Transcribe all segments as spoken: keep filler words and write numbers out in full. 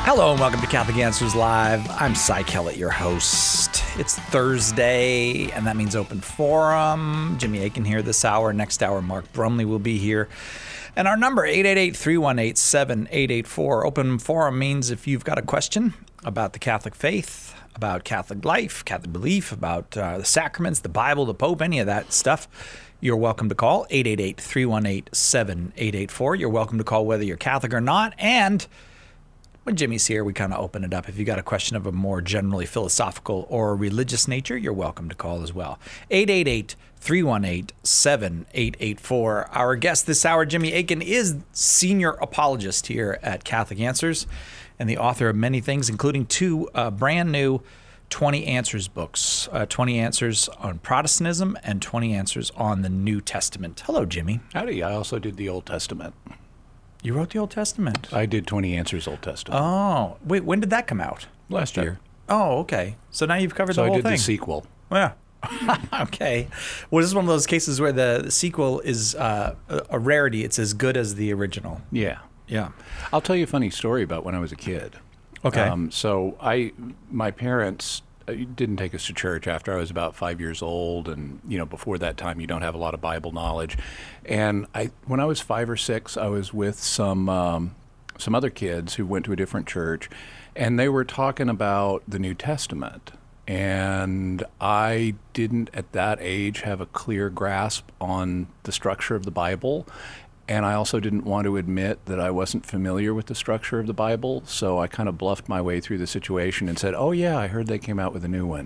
Hello and welcome to Catholic Answers Live. I'm Cy Kellett, your host. It's Thursday, and that means open forum. Jimmy Akin here this hour. Next hour, Mark Brumley will be here. And our number, eight eight eight, three one eight, seven eight eight four. Open forum means if you've got a question about the Catholic faith, about Catholic life, Catholic belief, about uh, the sacraments, the Bible, the Pope, any of that stuff, you're welcome to call eight eight eight, three one eight, seven eight eight four. You're welcome to call whether you're Catholic or not. And when Jimmy's here, we kind of open it up. If you got a question of a more generally philosophical or religious nature, you're welcome to call as well. eight eight eight, three one eight, seven eight eight four. Our guest this hour, Jimmy Akin, is senior apologist here at Catholic Answers and the author of many things, including two uh, brand new twenty Answers books, uh, twenty Answers on Protestantism and twenty Answers on the New Testament. Hello, Jimmy. Howdy. I also did the Old Testament. You wrote the Old Testament? I did twenty Answers Old Testament. Oh, wait, when did that come out? Last year. Oh, okay. So now you've covered So the I whole did thing. the sequel. Yeah. Okay. Well, this is one of those cases where the, the sequel is uh, a, a rarity. It's as good as the original. Yeah. Yeah. I'll tell you a funny story about when I was a kid. Okay. Um, so I, my parents uh, didn't take us to church after I was about five years old, and you know, before that time, you don't have a lot of Bible knowledge. And I, when I was five or six, I was with some um, some other kids who went to a different church, and they were talking about the New Testament. And I didn't, at that age, have a clear grasp on the structure of the Bible. And I also didn't want to admit that I wasn't familiar with the structure of the Bible. So I kind of bluffed my way through the situation and said, oh, yeah, I heard they came out with a new one.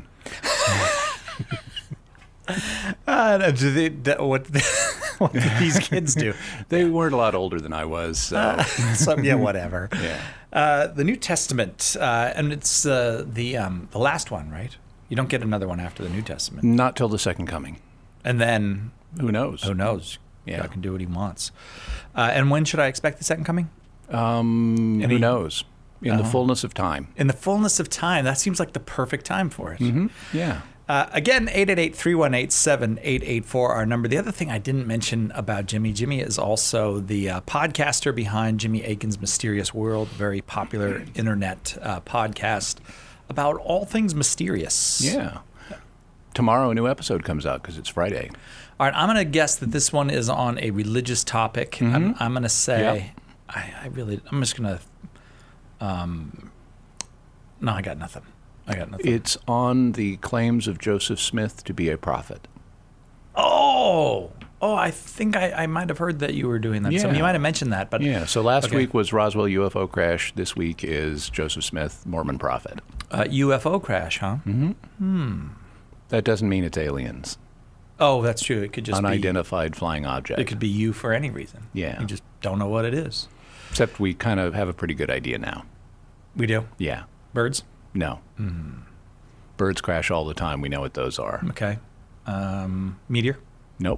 Uh, do they, that, what, what did these kids do? They weren't a lot older than I was. So, Uh, so yeah, whatever. yeah. Uh, the New Testament, uh, and it's uh, the um, the last one, right? You don't get another one after the New Testament. Not till the second coming. And then, Who knows? who knows? Yeah. God can do what he wants. Uh, and when should I expect the second coming? Um, Any- who knows? In the Uh-huh. fullness of time. In the fullness of time. That seems like the perfect time for it. Mm-hmm. Yeah. Uh, again, eight eight eight, three one eight, seven eight eight four, our number. The other thing I didn't mention about Jimmy, Jimmy is also the uh, podcaster behind Jimmy Akin's Mysterious World, very popular internet uh, podcast about all things mysterious. Yeah. Tomorrow a new episode comes out because it's Friday. All right, I'm going to guess that this one is on a religious topic. Mm-hmm. I'm, I'm going to say, Yep. I, I really, I'm just going to, um, no, I got nothing. I got nothing. It's on the claims of Joseph Smith to be a prophet. Oh, oh, I think I, I might have heard that you were doing that. So Yeah. you might have mentioned that, but Yeah, so last Okay. week was Roswell U F O crash. This week is Joseph Smith, Mormon prophet. uh, U F O crash, huh? That doesn't mean it's aliens. Oh, that's true. It could just Unidentified flying object. be. It could be you for any reason. Yeah. You just don't know what it is. Except we kind of have a pretty good idea now. We do. Yeah. Birds. No. Birds crash all the time. We know what those are. Okay. Um, meteor. Nope.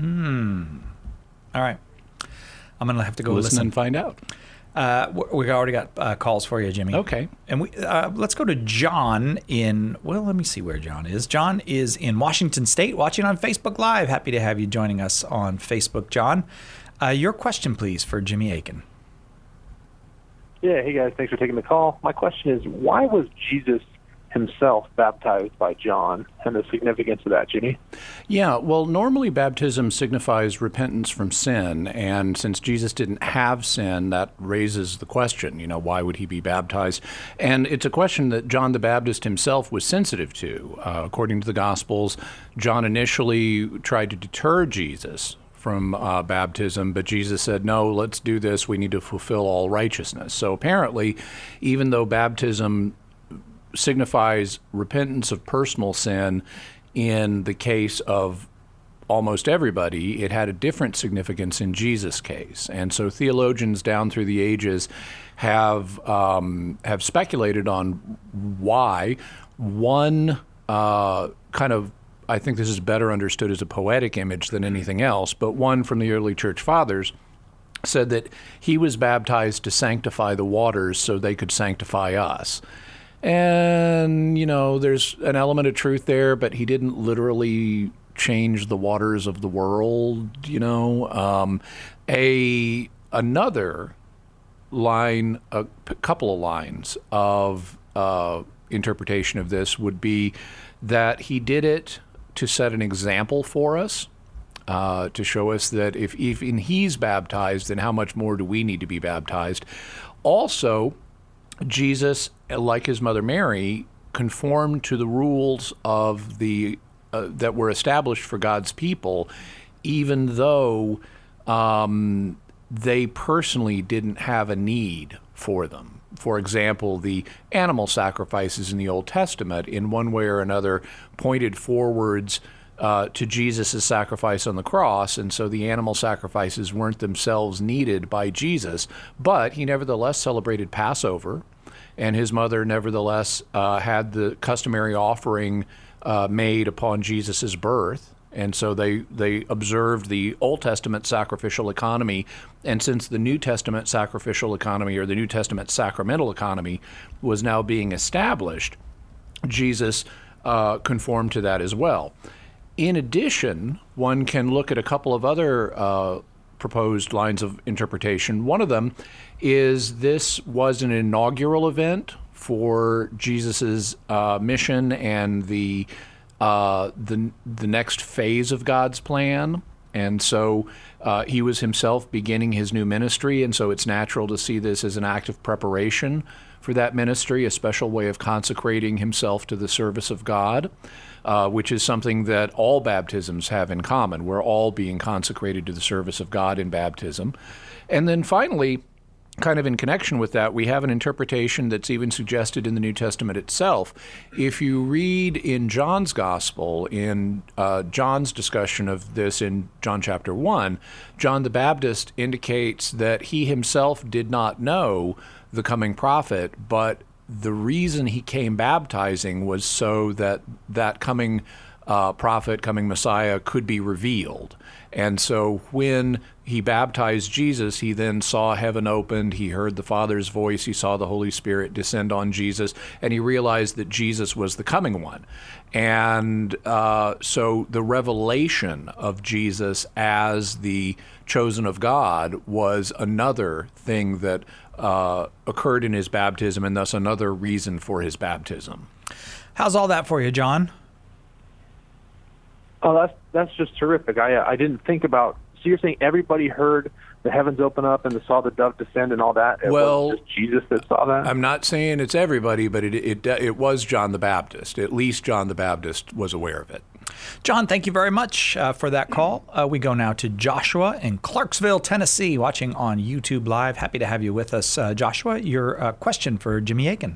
All right. I'm gonna have to go Listen, listen. and find out. Uh, w- we already got uh, calls for you, Jimmy. Okay. And we uh, let's go to John in. Well, let me see where John is. John is in Washington State, watching on Facebook Live. Happy to have you joining us on Facebook, John. Uh, your question, please, for Jimmy Akin. Yeah, hey guys, thanks for taking the call. My question is, why was Jesus himself baptized by John, and the significance of that, Jimmy? Yeah, well, normally baptism signifies repentance from sin, and since Jesus didn't have sin, that raises the question, you know, why would he be baptized? And it's a question that John the Baptist himself was sensitive to. Uh, according to the Gospels, John initially tried to deter Jesus from uh, baptism, but Jesus said, no, let's do this. We need to fulfill all righteousness. So apparently, even though baptism signifies repentance of personal sin in the case of almost everybody, it had a different significance in Jesus' case. And so theologians down through the ages have um, have speculated on why. One uh, kind of, I think this is better understood as a poetic image than anything else, but one from the early church fathers said that he was baptized to sanctify the waters so they could sanctify us. And, you know, there's an element of truth there, but he didn't literally change the waters of the world, you know. Um, a another line, a p- couple of lines of uh, interpretation of this would be that he did it to set an example for us, uh, to show us that if even he's baptized, then how much more do we need to be baptized? Also, Jesus, like his mother Mary, conformed to the rules of the uh, that were established for God's people, even though um, they personally didn't have a need for them. For example, the animal sacrifices in the Old Testament, in one way or another, pointed forwards uh, to Jesus' sacrifice on the cross, and so the animal sacrifices weren't themselves needed by Jesus, but he nevertheless celebrated Passover, and his mother nevertheless uh, had the customary offering uh, made upon Jesus' birth. And so they, they observed the Old Testament sacrificial economy. And since the New Testament sacrificial economy, or the New Testament sacramental economy, was now being established, Jesus uh, conformed to that as well. In addition, one can look at a couple of other uh, proposed lines of interpretation. One of them is this was an inaugural event for Jesus's uh, mission and the Uh, the the next phase of God's plan. And so uh, he was himself beginning his new ministry, and so it's natural to see this as an act of preparation for that ministry, a special way of consecrating himself to the service of God, uh, which is something that all baptisms have in common. We're all being consecrated to the service of God in baptism. And then finally, kind of in connection with that, we have an interpretation that's even suggested in the New Testament itself. If you read in John's Gospel, in uh, John's discussion of this in John chapter one, John the Baptist indicates that he himself did not know the coming prophet, but the reason he came baptizing was so that that coming uh, prophet, coming Messiah, could be revealed. And so when he baptized Jesus, he then saw heaven opened, he heard the Father's voice, he saw the Holy Spirit descend on Jesus, and he realized that Jesus was the coming one. And uh, so the revelation of Jesus as the chosen of God was another thing that uh, occurred in his baptism, and thus another reason for his baptism. How's all that for you, John? Oh, that's that's just terrific. I I didn't think about. So you're saying everybody heard the heavens open up and saw the dove descend and all that? It well, wasn't just Jesus that saw that? I'm not saying it's everybody, but it, it it was John the Baptist. At least John the Baptist was aware of it. John, thank you very much uh, for that call. Uh, we go now to Joshua in Clarksville, Tennessee, watching on YouTube Live. Happy to have you with us. Uh, Joshua, your uh, question for Jimmy Akin.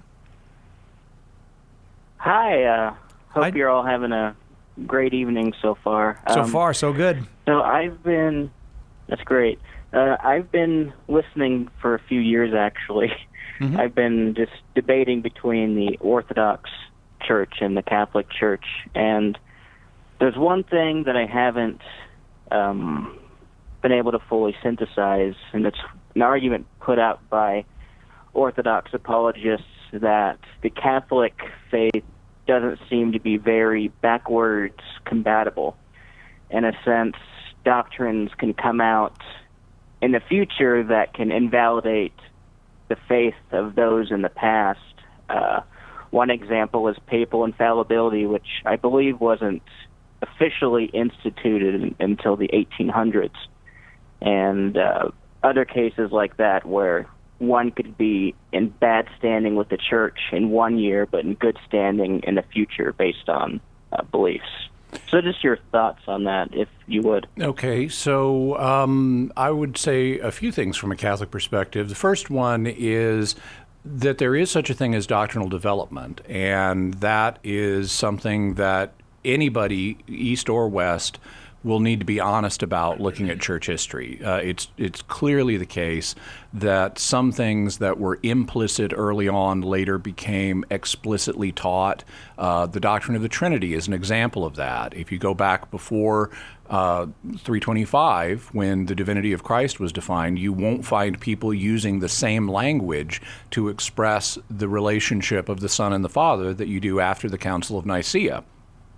Hi. Uh, hope Hi. you're all having a great evening so far. So um, far, so good. So I've been, that's great. Uh, I've been listening for a few years, actually. Mm-hmm. I've been just debating between the Orthodox Church and the Catholic Church. And there's one thing that I haven't um, been able to fully synthesize, and it's an argument put out by Orthodox apologists that the Catholic faith doesn't seem to be very backwards compatible. In a sense, doctrines can come out in the future that can invalidate the faith of those in the past. Uh, one example is papal infallibility, which I believe wasn't officially instituted in, until the eighteen hundreds. And uh, other cases like that where one could be in bad standing with the church in one year, but in good standing in the future based on uh, beliefs. So just your thoughts on that, if you would. Okay, so um, I would say a few things from a Catholic perspective. The first one is that there is such a thing as doctrinal development, and that is something that anybody, East or West, will need to be honest about looking at church history. Uh, it's it's clearly the case that some things that were implicit early on later became explicitly taught. Uh, the doctrine of the Trinity is an example of that. If you go back before uh, three twenty-five, when the divinity of Christ was defined, you won't find people using the same language to express the relationship of the Son and the Father that you do after the Council of Nicaea.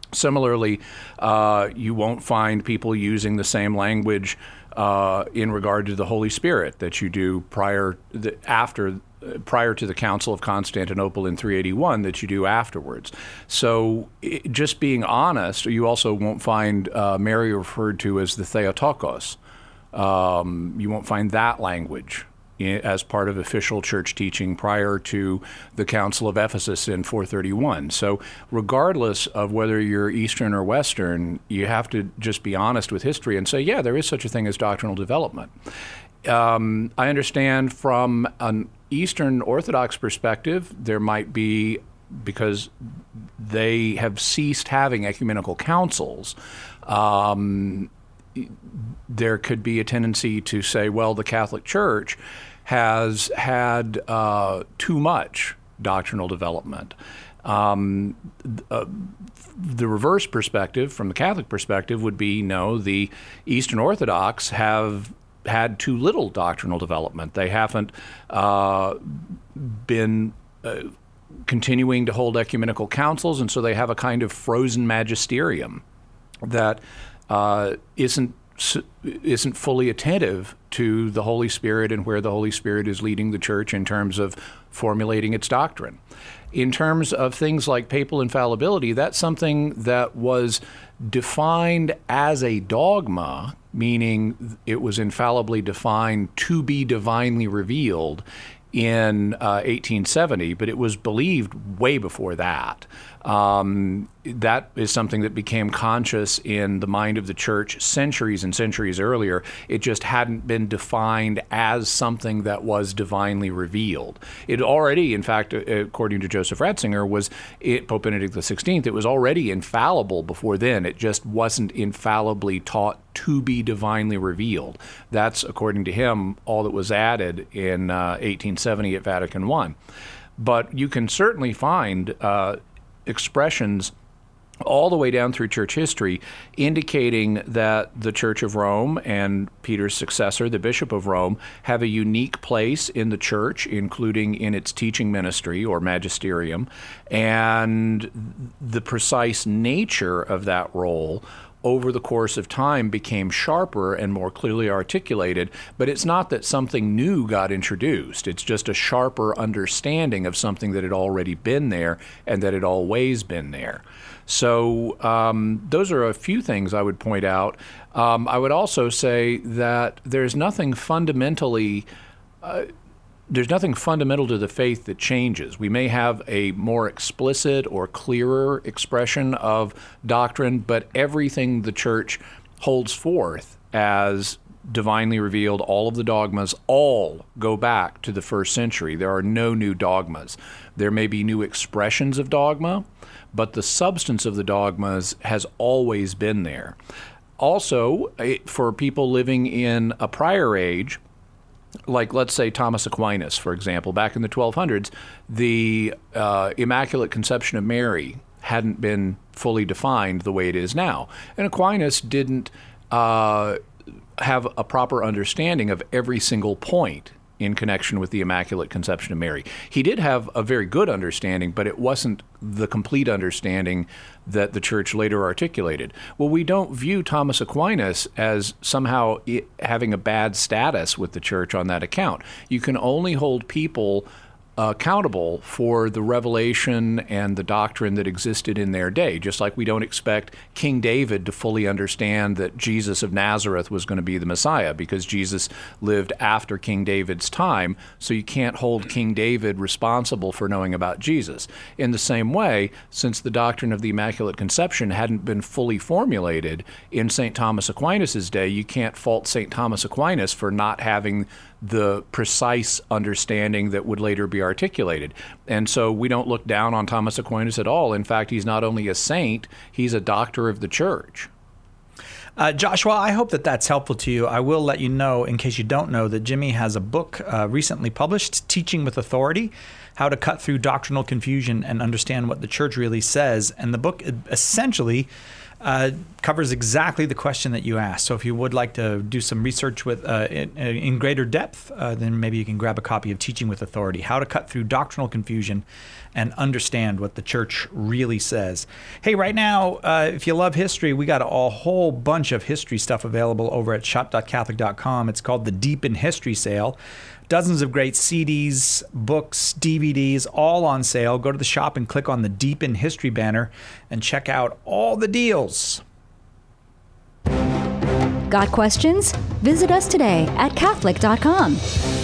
Similarly, uh, you won't find people using the same language uh, in regard to the Holy Spirit that you do prior, the, after, uh, prior to the Council of Constantinople in three eighty-one that you do afterwards. So, it, just being honest, you also won't find uh, Mary referred to as the Theotokos. Um, you won't find that language as part of official church teaching prior to the Council of Ephesus in four thirty-one. So regardless of whether you're Eastern or Western, you have to just be honest with history and say, yeah, there is such a thing as doctrinal development. Um, I understand from an Eastern Orthodox perspective, there might be, because they have ceased having ecumenical councils, um, there could be a tendency to say, well, the Catholic Church has had uh, too much doctrinal development. Um, uh, the reverse perspective, from the Catholic perspective, would be, no, the Eastern Orthodox have had too little doctrinal development. They haven't uh, been uh, continuing to hold ecumenical councils, and so they have a kind of frozen magisterium that uh, isn't isn't fully attentive to the Holy Spirit and where the Holy Spirit is leading the church in terms of formulating its doctrine. In terms of things like papal infallibility, that's something that was defined as a dogma, meaning it was infallibly defined to be divinely revealed in uh, eighteen seventy, but it was believed way before that. Um, that is something that became conscious in the mind of the church centuries and centuries earlier. It just hadn't been defined as something that was divinely revealed. It already, in fact, according to Joseph Ratzinger, was it, Pope Benedict the sixteenth, it was already infallible before then. It just wasn't infallibly taught to be divinely revealed. That's, according to him, all that was added in uh, eighteen seventy at Vatican One. But you can certainly find uh, expressions all the way down through church history indicating that the Church of Rome and Peter's successor, the Bishop of Rome, have a unique place in the church, including in its teaching ministry or magisterium, and the precise nature of that role over the course of time became sharper and more clearly articulated, but it's not that something new got introduced. It's just a sharper understanding of something that had already been there and that had always been there. So um, those are a few things I would point out. Um, I would also say that there's nothing fundamentally uh, There's nothing fundamental to the faith that changes. We may have a more explicit or clearer expression of doctrine, but everything the church holds forth as divinely revealed, all of the dogmas, all go back to the first century. There are no new dogmas. There may be new expressions of dogma, but the substance of the dogmas has always been there. Also, for people living in a prior age, like, let's say, Thomas Aquinas, for example, back in the twelve hundreds, the uh, Immaculate Conception of Mary hadn't been fully defined the way it is now. And Aquinas didn't uh, have a proper understanding of every single point in connection with the Immaculate Conception of Mary. He did have a very good understanding, but it wasn't the complete understanding that the church later articulated. Well, we don't view Thomas Aquinas as somehow having a bad status with the church on that account. You can only hold people accountable for the revelation and the doctrine that existed in their day, just like we don't expect King David to fully understand that Jesus of Nazareth was going to be the Messiah, because Jesus lived after King David's time, so you can't hold King David responsible for knowing about Jesus. In the same way, since the doctrine of the Immaculate Conception hadn't been fully formulated in Saint Thomas Aquinas' day, you can't fault Saint Thomas Aquinas for not having the precise understanding that would later be articulated. And so we don't look down on Thomas Aquinas at all. In fact, he's not only a saint, he's a doctor of the church. Uh, Joshua, I hope that that's helpful to you. I will let you know, in case you don't know, that Jimmy has a book uh, recently published, Teaching with Authority, How to Cut Through Doctrinal Confusion and Understand What the Church Really Says. And the book essentially uh, covers exactly the question that you asked. So if you would like to do some research with uh, in, in greater depth, uh, then maybe you can grab a copy of Teaching with Authority, How to Cut Through Doctrinal Confusion and Understand What the Church Really Says. Hey, right now, uh, if you love history, we got a whole bunch of history stuff available over at shop dot catholic dot com. It's called the Deep in History Sale. Dozens of great C Ds, books, D V Ds, all on sale. Go to the shop and click on the Deep in History banner and check out all the deals. Got questions? Visit us today at catholic dot com.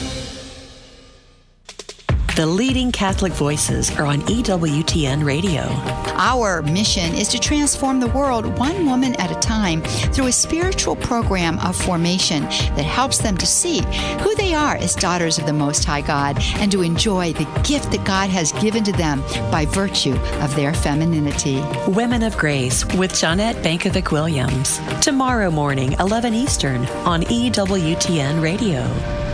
The leading Catholic voices are on E W T N Radio. Our mission is to transform the world one woman at a time through a spiritual program of formation that helps them to see who they are as daughters of the Most High God and to enjoy the gift that God has given to them by virtue of their femininity. Women of Grace with Johnette Bankovic-Williams. Tomorrow morning, eleven Eastern on E W T N Radio.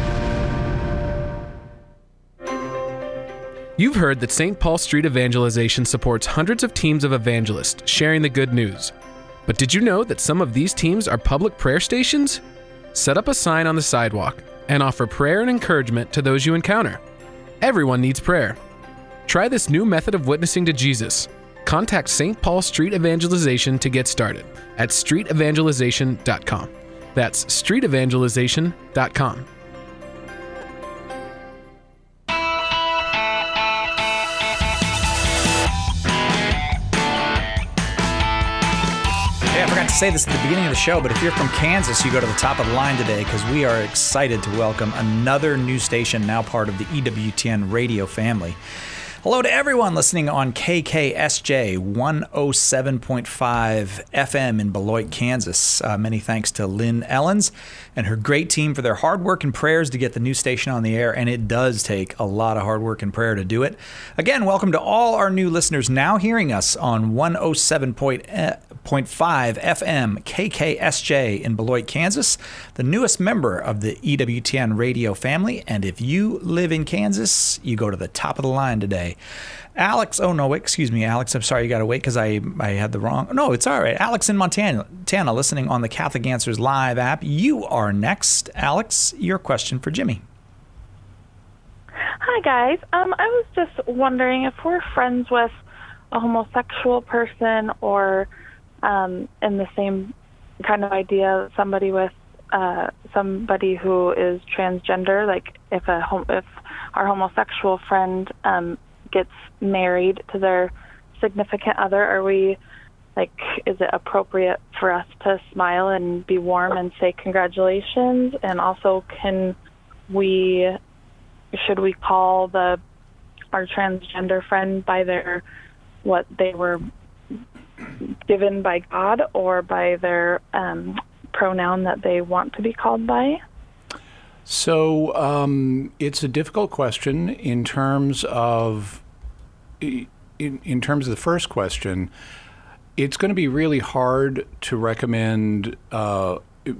You've heard that Saint Paul Street Evangelization supports hundreds of teams of evangelists sharing the good news. But did you know that some of these teams are public prayer stations? Set up a sign on the sidewalk and offer prayer and encouragement to those you encounter. Everyone needs prayer. Try this new method of witnessing to Jesus. Contact Saint Paul Street Evangelization to get started at street evangelization dot com. That's street evangelization dot com. I forgot to say this at the beginning of the show, but if you're from Kansas, you go to the top of the line today because we are excited to welcome another new station, now part of the E W T N radio family. Hello to everyone listening on K K S J one oh seven point five F M in Beloit, Kansas. Uh, many thanks to Lynn Ellens and her great team for their hard work and prayers to get the new station on the air, and it does take a lot of hard work and prayer to do it. Again, welcome to all our new listeners now hearing us on one oh seven point five F M K K S J in Beloit, Kansas, the newest member of the E W T N radio family. And if you live in Kansas, you go to the top of the line today. Alex, oh no, wait, excuse me, Alex, I'm sorry, you got to wait because I, I had the wrong, no, it's all right. Alex in Montana, Montana, listening on the Catholic Answers Live app. You are next. Alex, your question for Jimmy. Hi, guys. Um, I was just wondering if we're friends with a homosexual person or um, in the same kind of idea, somebody with uh, somebody who is transgender, like if a hom- if our homosexual friend um, gets married to their significant other, are we, like, is it appropriate for us to smile and be warm and say congratulations? And also, can we, should we call the our transgender friend by their, what they were given by God or by their um, pronoun that they want to be called by? So um, it's a difficult question in terms of, in, in terms of the first question. It's going to be really hard to recommend uh,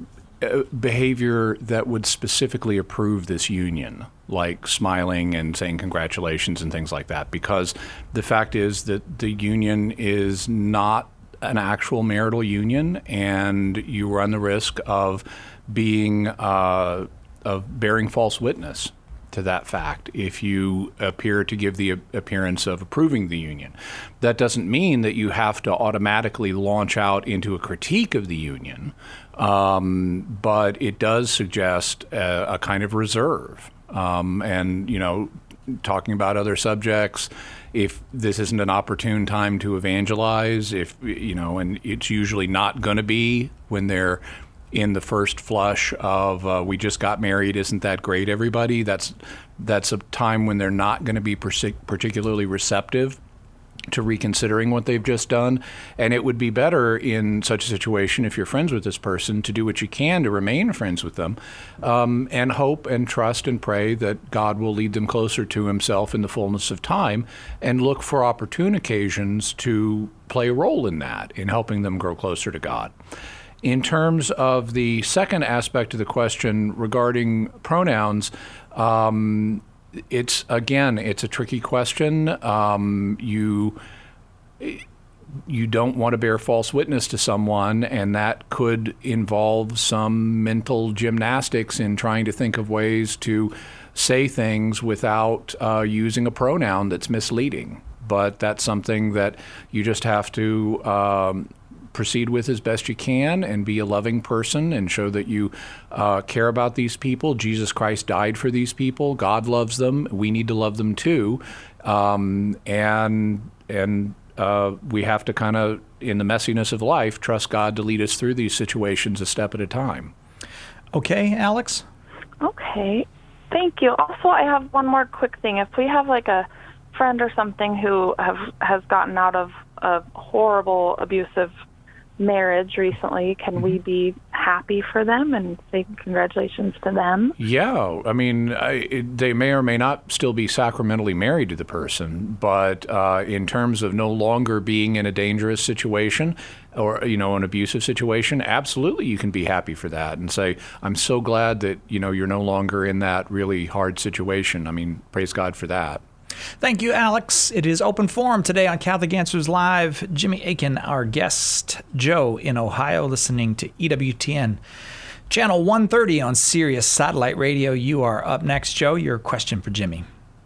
behavior that would specifically approve this union, like smiling and saying congratulations and things like that, because the fact is that the union is not an actual marital union, and you run the risk of being uh, of bearing false witness to that fact if you appear to give the appearance of approving the union. That doesn't mean that you have to automatically launch out into a critique of the union, um, but it does suggest a, a kind of reserve. Um, and, you know, talking about other subjects, if this isn't an opportune time to evangelize, if, you know, and it's usually not going to be when they're in the first flush of uh, we just got married, isn't that great, everybody? That's that's a time when they're not going to be particularly receptive to reconsidering what they've just done. And it would be better in such a situation, if you're friends with this person, to do what you can to remain friends with them, um, and hope and trust and pray that God will lead them closer to himself in the fullness of time, and look for opportune occasions to play a role in that, in helping them grow closer to God. In terms of the second aspect of the question regarding pronouns, um, it's, again, it's a tricky question. Um, you, you don't want to bear false witness to someone, and that could involve some mental gymnastics in trying to think of ways to say things without uh, using a pronoun that's misleading. But that's something that you just have to um, proceed with as best you can and be a loving person and show that you uh, care about these people. Jesus Christ died for these people. God loves them. We need to love them too. Um, and and uh, we have to kind of, in the messiness of life, trust God to lead us through these situations a step at a time. Okay, Alex? Okay. Thank you. Also, I have one more quick thing. If we have like a friend or something who have has gotten out of a horrible, abusive marriage recently, can mm-hmm. we be happy for them and say congratulations to them? Yeah. I mean, I, it, they may or may not still be sacramentally married to the person, but uh, in terms of no longer being in a dangerous situation or, you know, an abusive situation, absolutely you can be happy for that and say, I'm so glad that, you know, you're no longer in that really hard situation. I mean, praise God for that. Thank you, Alex. It is Open Forum today on Catholic Answers Live. Jimmy Akin, our guest. Joe in Ohio, listening to E W T N. Channel one thirty on Sirius Satellite Radio. You are up next, Joe. Your question for Jimmy.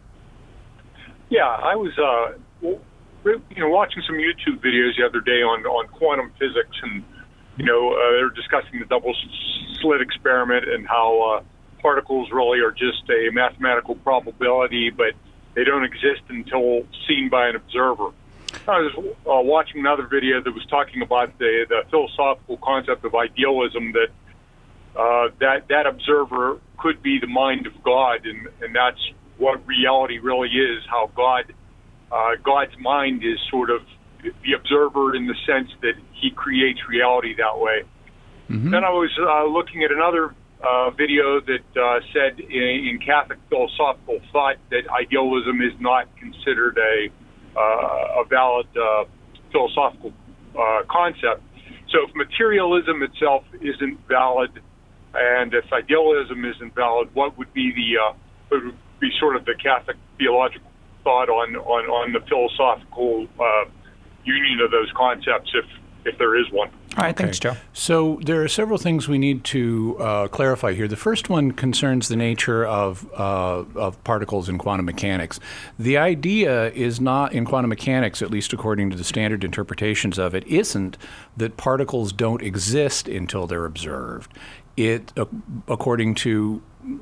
Yeah, I was uh, you know, watching some YouTube videos the other day on, on quantum physics, and you know uh, they were discussing the double slit experiment and how uh, particles really are just a mathematical probability, but they don't exist until seen by an observer. I was uh, watching another video that was talking about the, the philosophical concept of idealism, that uh, that that observer could be the mind of God, and, and that's what reality really is, how God uh, God's mind is sort of the observer in the sense that he creates reality that way. Mm-hmm. Then I was uh, looking at another Uh, video that uh, said in, in Catholic philosophical thought that idealism is not considered a uh, a valid uh, philosophical uh, concept. So if materialism itself isn't valid, and if idealism isn't valid, what would be the uh, what would be sort of the Catholic theological thought on on, on the philosophical uh, union of those concepts, if if there is one? All right, thanks, Joe. So there are several things we need to uh, clarify here. The first one concerns the nature of uh, of particles in quantum mechanics. The idea is not, in quantum mechanics, at least according to the standard interpretations of it, isn't that particles don't exist until they're observed. It, uh, according to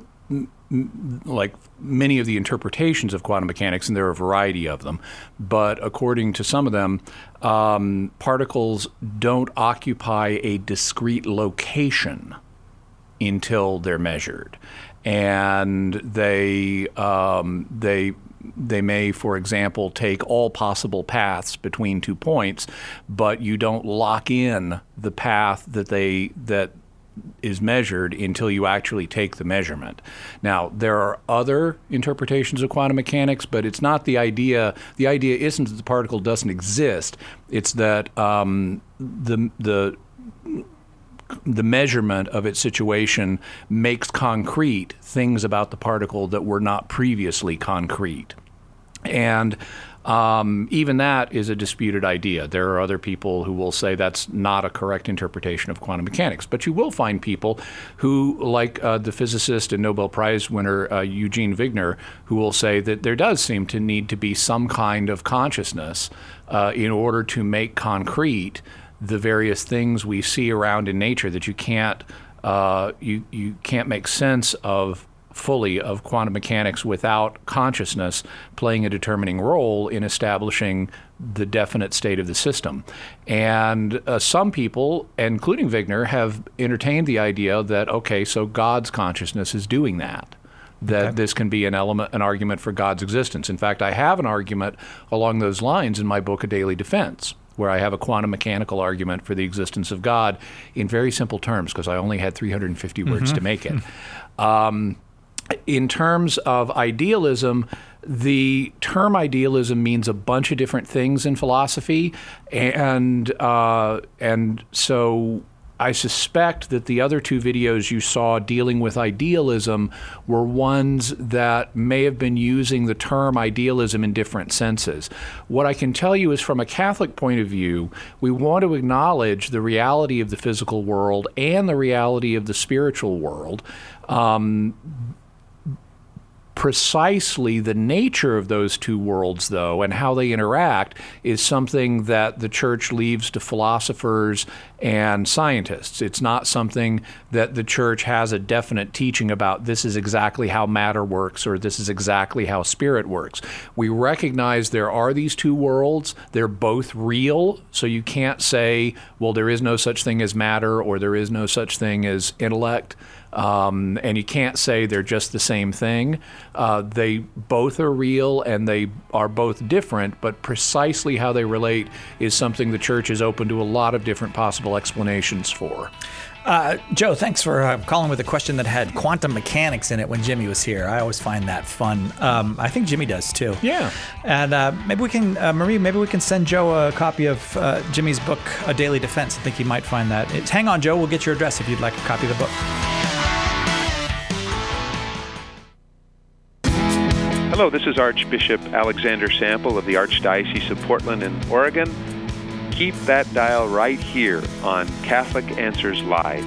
like many of the interpretations of quantum mechanics, and there are a variety of them, but according to some of them, um, particles don't occupy a discrete location until they're measured. And they they they they may, for example, take all possible paths between two points, but you don't lock in the path that they that is measured until you actually take the measurement. Now, there are other interpretations of quantum mechanics, but it's not the idea. The idea isn't that the particle doesn't exist. It's that um, the the the measurement of its situation makes concrete things about the particle that were not previously concrete. And Um, even that is a disputed idea. There are other people who will say that's not a correct interpretation of quantum mechanics. But you will find people who, like uh, the physicist and Nobel Prize winner uh, Eugene Wigner, who will say that there does seem to need to be some kind of consciousness uh, in order to make concrete the various things we see around in nature, that you can't uh, you you can't make sense of fully of quantum mechanics without consciousness playing a determining role in establishing the definite state of the system. And uh, some people, including Wigner, have entertained the idea that, okay, so God's consciousness is doing that, that okay. this can be an element, an argument for God's existence. In fact, I have an argument along those lines in my book, A Daily Defense, where I have a quantum mechanical argument for the existence of God in very simple terms, because I only had three hundred fifty words mm-hmm. to make it. Um, In terms of idealism, the term idealism means a bunch of different things in philosophy, and uh, and so I suspect that the other two videos you saw dealing with idealism were ones that may have been using the term idealism in different senses. What I can tell you is, from a Catholic point of view, we want to acknowledge the reality of the physical world and the reality of the spiritual world. Um, Precisely the nature of those two worlds, though, and how they interact is something that the Church leaves to philosophers and scientists. It's not something that the Church has a definite teaching about. This is exactly how matter works, or this is exactly how spirit works. We recognize there are these two worlds. They're both real, so you can't say, well, there is no such thing as matter, or there is no such thing as intellect. Um, and you can't say they're just the same thing. Uh, they both are real and they are both different, but precisely how they relate is something the Church is open to a lot of different possible explanations for. Uh, Joe, thanks for uh, calling with a question that had quantum mechanics in it when Jimmy was here. I always find that fun. Um, I think Jimmy does too. Yeah. And uh, maybe we can, uh, Marie, maybe we can send Joe a copy of uh, Jimmy's book, A Daily Defense. I think he might find that. It's, hang on, Joe. We'll get your address if you'd like a copy of the book. Hello, this is Archbishop Alexander Sample of the Archdiocese of Portland in Oregon. Keep that dial right here on Catholic Answers Live.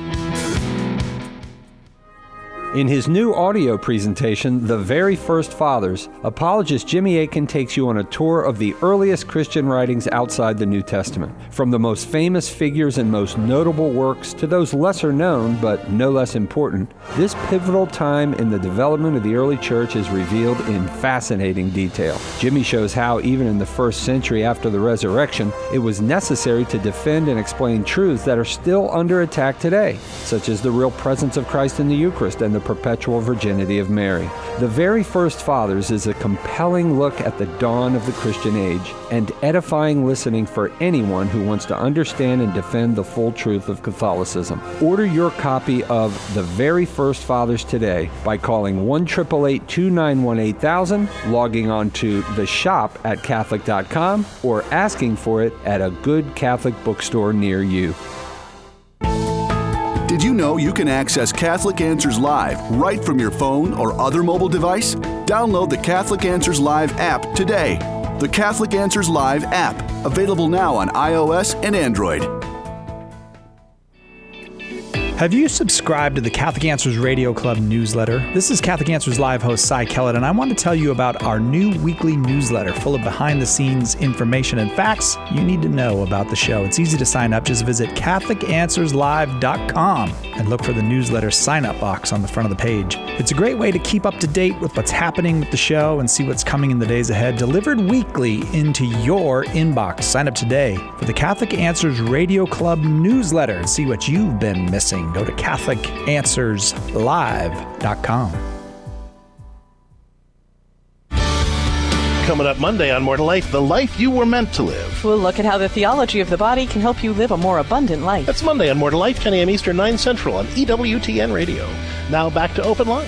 In his new audio presentation, The Very First Fathers, apologist Jimmy Akin takes you on a tour of the earliest Christian writings outside the New Testament. From the most famous figures and most notable works to those lesser known but no less important, this pivotal time in the development of the early church is revealed in fascinating detail. Jimmy shows how, even in the first century after the resurrection, it was necessary to defend and explain truths that are still under attack today, such as the real presence of Christ in the Eucharist and the perpetual virginity of Mary. The Very First Fathers is a compelling look at the dawn of the Christian age and edifying listening for anyone who wants to understand and defend the full truth of Catholicism. Order your copy of The Very First Fathers today by calling one eight eight eight, two nine one, eight thousand, logging on to the shop at Catholic dot com, or asking for it at a good Catholic bookstore near you. Did you know you can access Catholic Answers Live right from your phone or other mobile device? Download the Catholic Answers Live app today. The Catholic Answers Live app, available now on iOS and Android. Have you subscribed to the Catholic Answers Radio Club newsletter? This is Catholic Answers Live host Cy Kellett, and I want to tell you about our new weekly newsletter full of behind-the-scenes information and facts you need to know about the show. It's easy to sign up. Just visit Catholic Answers Live dot com and look for the newsletter sign-up box on the front of the page. It's a great way to keep up to date with what's happening with the show and see what's coming in the days ahead, delivered weekly into your inbox. Sign up today for the Catholic Answers Radio Club newsletter and see what you've been missing. Go to Catholic Answers Live dot com. Coming up Monday on More to Life, the life you were meant to live. We'll look at how the theology of the body can help you live a more abundant life. That's Monday on More to Life, ten a.m. Eastern, nine Central on E W T N Radio. Now back to Open Line.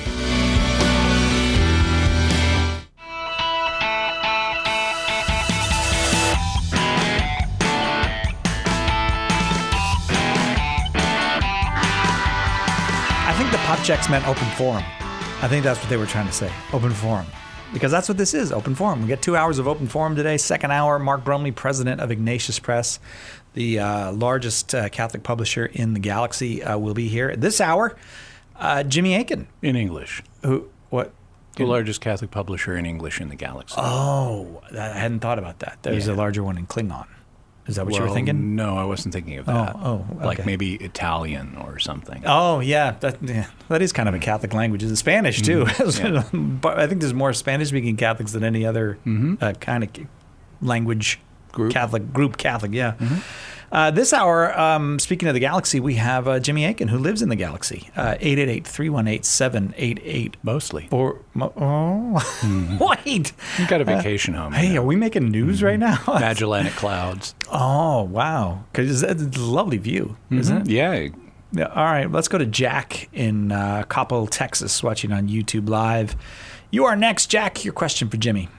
Pop checks meant open forum. I think that's what they were trying to say. Open forum. Because that's what this is, open forum. We get two hours of open forum today. Second hour, Mark Brumley, president of Ignatius Press, the uh, largest uh, Catholic publisher in the galaxy, uh, will be here. This hour, uh, Jimmy Akin. In English. Who? What? The largest Catholic publisher in English in the galaxy. Oh, I hadn't thought about that. There's yeah. a larger one in Klingon. Is that what well, you were thinking? No, I wasn't thinking of that. Oh, oh okay. Like maybe Italian or something. Oh, yeah. That, yeah. that is kind of a Catholic language. It's Spanish, too. Mm-hmm. Yeah. I think there's more Spanish-speaking Catholics than any other mm-hmm. uh, kind of language group. Catholic group Catholic, yeah. Mm-hmm. Uh, this hour, um, speaking of the galaxy, we have uh, Jimmy Akin, who lives in the galaxy. Uh, eight eight eight, three one eight, seven eight eight. Mostly. Or, mo- oh, mm-hmm. Wait. You got a vacation uh, home. Hey, know. Are we making news mm-hmm. right now? Magellanic Clouds. Oh, wow. Because it's a lovely view, mm-hmm. isn't it? Yeah. Yeah. All right, let's go to Jack in uh, Coppell, Texas, watching on YouTube Live. You are next, Jack. Your question for Jimmy.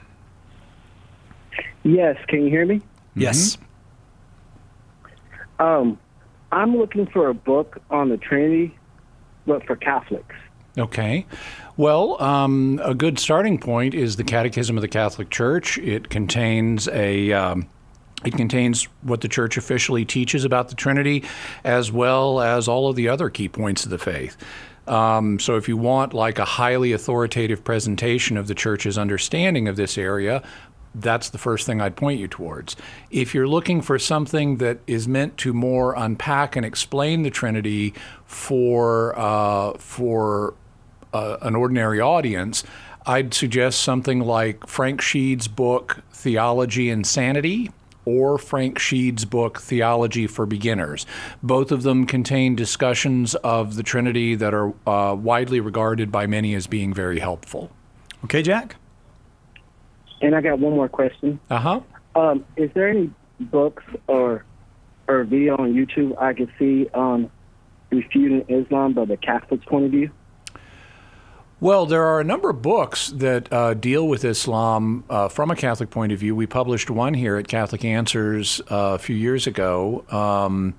Yes, can you hear me? Yes. Um, I'm looking for a book on the Trinity, but for Catholics. Okay. Well, um, a good starting point is the Catechism of the Catholic Church. It contains a um, it contains what the Church officially teaches about the Trinity, as well as all of the other key points of the faith. Um, so if you want like a highly authoritative presentation of the Church's understanding of this area, that's the first thing I'd point you towards. If you're looking for something that is meant to more unpack and explain the Trinity for uh, for uh, an ordinary audience, I'd suggest something like Frank Sheed's book, Theology and Sanity, or Frank Sheed's book, Theology for Beginners. Both of them contain discussions of the Trinity that are uh, widely regarded by many as being very helpful. Okay, Jack? And I got one more question. Uh-huh. Um, is there any books or or video on YouTube I could see on refuting Islam by the Catholic's point of view? Well, there are a number of books that uh, deal with Islam uh, from a Catholic point of view. We published one here at Catholic Answers uh, a few years ago, um,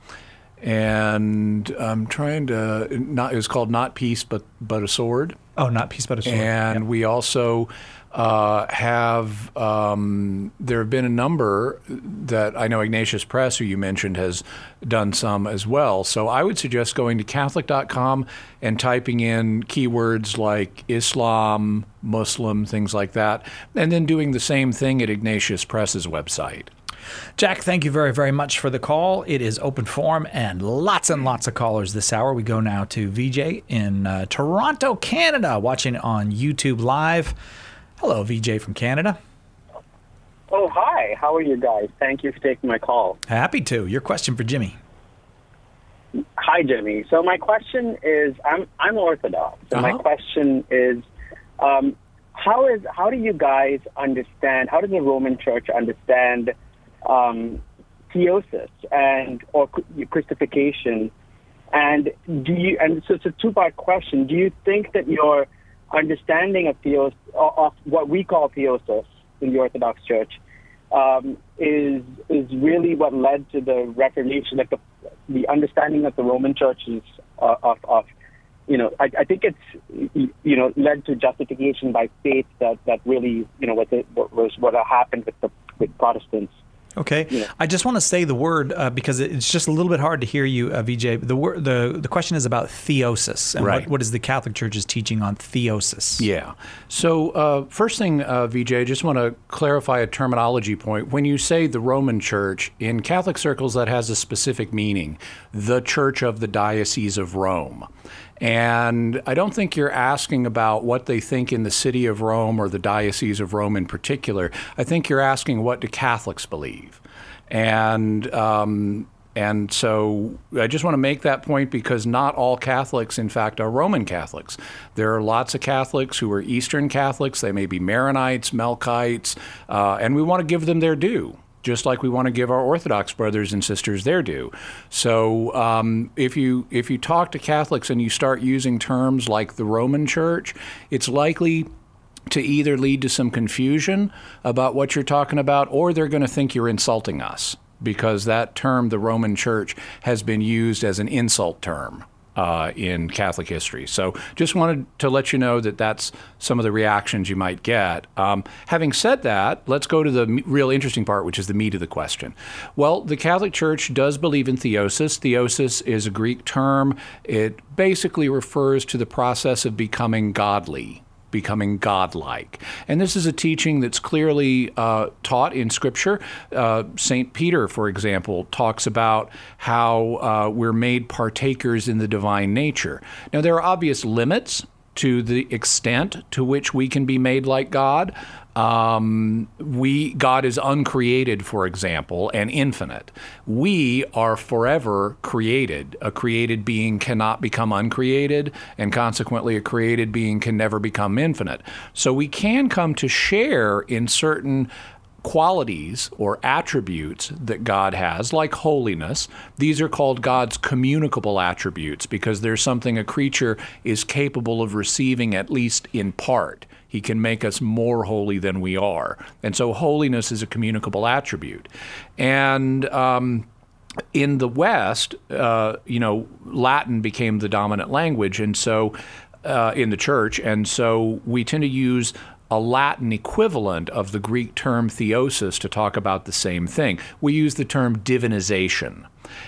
and I'm trying to. Not, it was called "Not Peace, but but a Sword." Oh, not peace, but a sword. And yep. we also uh, have, um, there have been a number that I know Ignatius Press, who you mentioned, has done some as well. So I would suggest going to Catholic dot com and typing in keywords like Islam, Muslim, things like that, and then doing the same thing at Ignatius Press's website. Jack, thank you very, very much for the call. It is open forum and lots and lots of callers this hour. We go now to V J in uh, Toronto, Canada, watching on YouTube Live. Hello, V J from Canada. Oh, hi. How are you guys? Thank you for taking my call. Happy to. Your question for Jimmy. Hi, Jimmy. So my question is, I'm I'm Orthodox, and Uh-huh. my question is, um, how is how do you guys understand? How does the Roman Church understand um, theosis and or Christification? And do you? And so it's a two-part question. Do you think that your understanding of theos of what we call theosis in the Orthodox Church um, is is really what led to the Reformation, like the the understanding of the Roman Church's uh, of of you know I, I think it's you know led to justification by faith that that really you know what, the, what was what happened with the with Protestants. Okay. Yeah. I just want to say the word uh, because it's just a little bit hard to hear you, uh, V J. The word, the the question is about theosis and Right. what, what is the Catholic Church's teaching on theosis? Yeah. So uh, first thing, uh, V J, I just want to clarify a terminology point. When you say the Roman Church, in Catholic circles, that has a specific meaning, the Church of the Diocese of Rome. And I don't think you're asking about what they think in the city of Rome or the Diocese of Rome in particular. I think you're asking, what do Catholics believe? And um, and so I just want to make that point because not all Catholics, in fact, are Roman Catholics. There are lots of Catholics who are Eastern Catholics. They may be Maronites, Melkites, uh, and we want to give them their due, just like we want to give our Orthodox brothers and sisters their due. So um, if you if you talk to Catholics and you start using terms like the Roman Church, it's likely to either lead to some confusion about what you're talking about, or they're going to think you're insulting us, because that term, the Roman Church, has been used as an insult term uh, in Catholic history. So just wanted to let you know that that's some of the reactions you might get. Um, having said that, let's go to the m- real interesting part, which is the meat of the question. Well, the Catholic Church does believe in theosis. Theosis is a Greek term. It basically refers to the process of becoming godly, becoming godlike. And this is a teaching that's clearly uh, taught in Scripture. Uh, Saint Peter, for example, talks about how uh, we're made partakers in the divine nature. Now, there are obvious limits to the extent to which we can be made like God. Um, we, God is uncreated, for example, and infinite. We are forever created. A created being cannot become uncreated, and consequently a created being can never become infinite. So we can come to share in certain qualities or attributes that God has, like holiness. These are called God's communicable attributes because there's something a creature is capable of receiving, at least in part. He can make us more holy than we are. And so holiness is a communicable attribute. And um, in the West, uh, you know, Latin became the dominant language, and so uh, in the church, and so we tend to use a Latin equivalent of the Greek term theosis to talk about the same thing. We use the term divinization.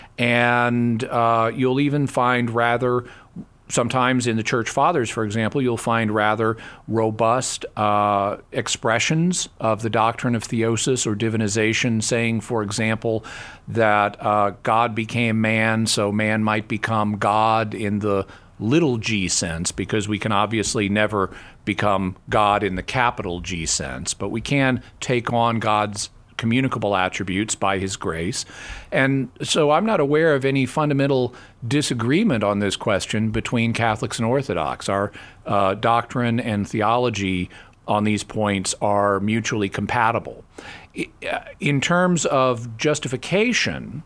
And uh, you'll even find rather, sometimes in the Church Fathers, for example, you'll find rather robust uh, expressions of the doctrine of theosis or divinization, saying, for example, that uh, God became man, so man might become God in the little g sense, because we can obviously never become God in the capital G sense, but we can take on God's communicable attributes by his grace. And so I'm not aware of any fundamental disagreement on this question between Catholics and Orthodox. Our uh, doctrine and theology on these points are mutually compatible. In terms of justification,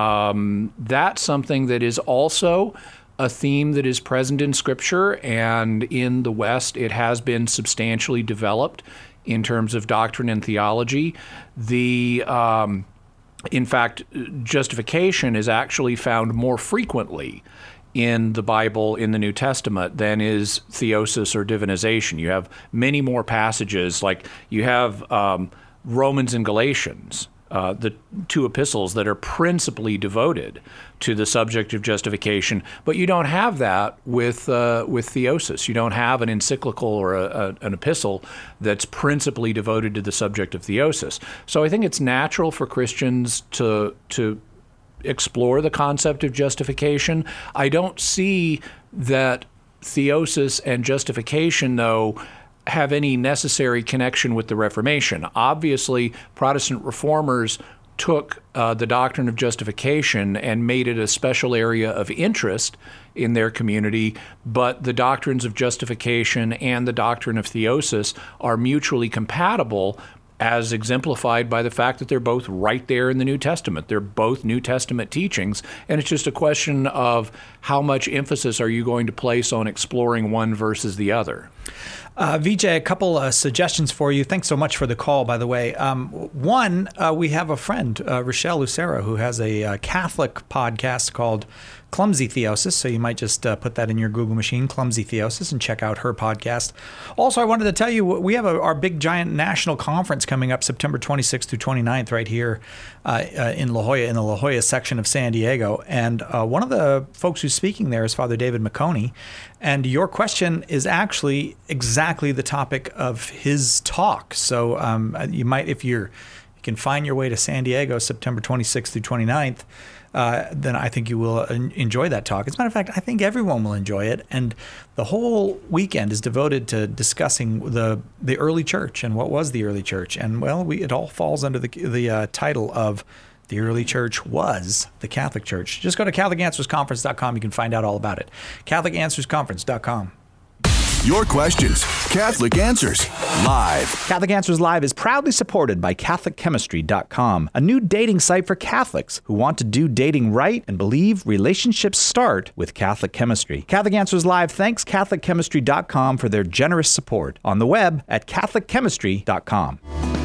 um, that's something that is also a theme that is present in Scripture, and in the West it has been substantially developed in terms of doctrine and theology. The, um, in fact, justification is actually found more frequently in the Bible, in the New Testament, than is theosis or divinization. You have many more passages, like you have um, Romans and Galatians, Uh, the two epistles that are principally devoted to the subject of justification, but you don't have that with uh, with theosis. You don't have an encyclical or a, a, an epistle that's principally devoted to the subject of theosis. So I think it's natural for Christians to to explore the concept of justification. I don't see that theosis and justification, though, have any necessary connection with the Reformation. Obviously, Protestant reformers took uh, the doctrine of justification and made it a special area of interest in their community, but the doctrines of justification and the doctrine of theosis are mutually compatible, as exemplified by the fact that they're both right there in the New Testament. They're both New Testament teachings, and it's just a question of how much emphasis are you going to place on exploring one versus the other. Uh, Vijay, a couple uh, suggestions for you. Thanks so much for the call, by the way. Um, one, uh, we have a friend, uh, Rochelle Lucero, who has a uh, Catholic podcast called Clumsy Theosis. So you might just uh, put that in your Google machine, Clumsy Theosis, and check out her podcast. Also, I wanted to tell you, we have a, our big giant national conference coming up September twenty-sixth through twenty-ninth right here uh, uh, in La Jolla, in the La Jolla section of San Diego. And uh, one of the folks who's speaking there is Father David McConey. And your question is actually exactly the topic of his talk. So um, you might, if you're, you can find your way to San Diego September twenty-sixth through twenty-ninth, uh, then I think you will enjoy that talk. As a matter of fact, I think everyone will enjoy it. And the whole weekend is devoted to discussing the the early church and what was the early church. And, well, we, it all falls under the, the uh, title of The Early Church Was the Catholic Church. Just go to Catholic Answers Conference dot com. You can find out all about it. Catholic Answers Conference dot com. Your questions, Catholic Answers Live. Catholic Answers Live is proudly supported by Catholic Chemistry dot com, a new dating site for Catholics who want to do dating right and believe relationships start with Catholic chemistry. Catholic Answers Live thanks Catholic Chemistry dot com for their generous support on the web at Catholic Chemistry dot com.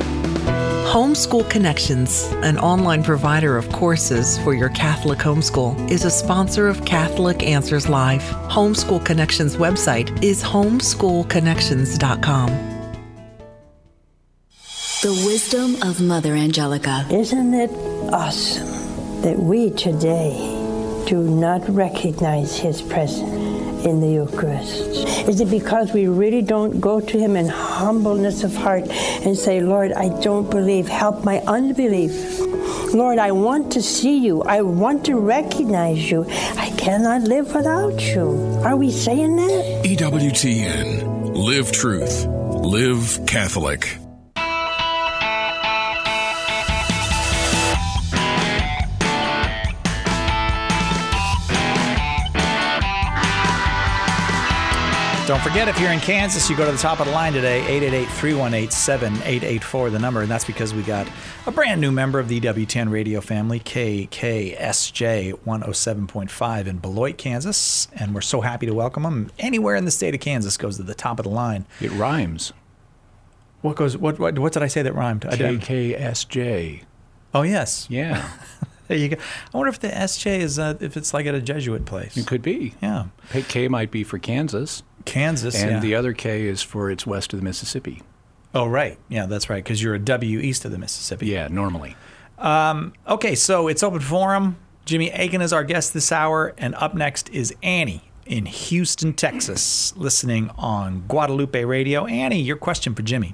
Homeschool Connections, an online provider of courses for your Catholic homeschool, is a sponsor of Catholic Answers Live. Homeschool Connections website is homeschool connections dot com. The wisdom of Mother Angelica. Isn't it awesome that we today do not recognize his presence in the Eucharist? Is it because we really don't go to him in humbleness of heart and say, Lord, I don't believe, help my unbelief. Lord, I want to see you. I want to recognize you. I cannot live without you. Are we saying that? E W T N. Live truth. Live Catholic. Don't forget, if you're in Kansas, you go to the top of the line today, eight eight eight, three one eight, seven eight eight four, the number, and that's because we got a brand new member of the E W T N radio family, K K S J one oh seven point five in Beloit, Kansas, and we're so happy to welcome them. Anywhere in the state of Kansas goes to the top of the line. It rhymes. What goes? What what, what did I say that rhymed? K K S J. Oh, yes. Yeah. There you go. I wonder if the S J is, uh, if it's like at a Jesuit place. It could be. Yeah. K might be for Kansas. Kansas, And yeah. the other K is for it's west of the Mississippi. Oh, right. Yeah, that's right, because you're a W east of the Mississippi. Yeah, normally. Um, okay, so it's open forum. Jimmy Akin is our guest this hour, and up next is Annie in Houston, Texas, listening on Guadalupe Radio. Annie, your question for Jimmy.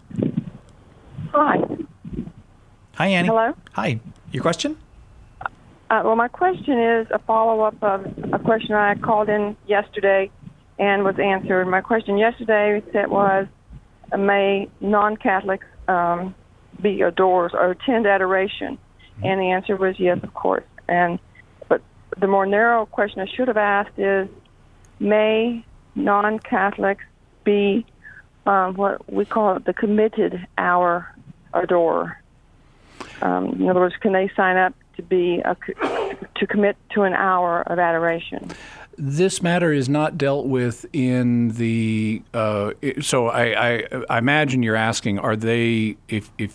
Hi. Hi, Annie. Hello? Hi. Your question? Uh, well, my question is a follow-up of a question I called in yesterday and was answered. My question yesterday said was, uh, may non-Catholics um, be adorers or attend adoration? And the answer was yes, of course. And but the more narrow question I should have asked is, may non-Catholics be um, what we call the committed hour adorer? Um, in other words, can they sign up to be a, to commit to an hour of adoration? This matter is not dealt with in the. Uh, so I, I, I imagine you're asking: are they if if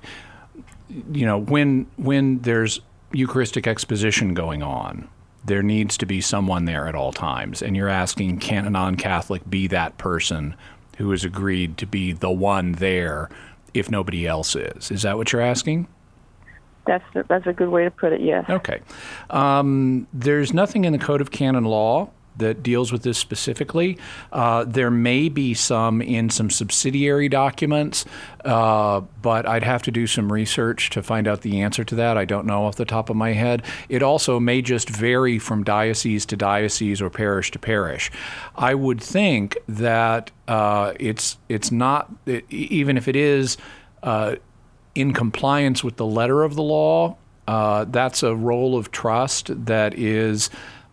you know when when there's Eucharistic exposition going on, there needs to be someone there at all times, and you're asking, can a non-Catholic be that person who has agreed to be the one there if nobody else is? Is that what you're asking? That's that's a good way to put it, yes. Okay. Um, there's nothing in the Code of Canon Law that deals with this specifically. Uh, there may be some in some subsidiary documents, uh, but I'd have to do some research to find out the answer to that. I don't know off the top of my head. It also may just vary from diocese to diocese or parish to parish. I would think that uh, it's it's not, it, even if it is uh, in compliance with the letter of the law, uh, that's a role of trust that is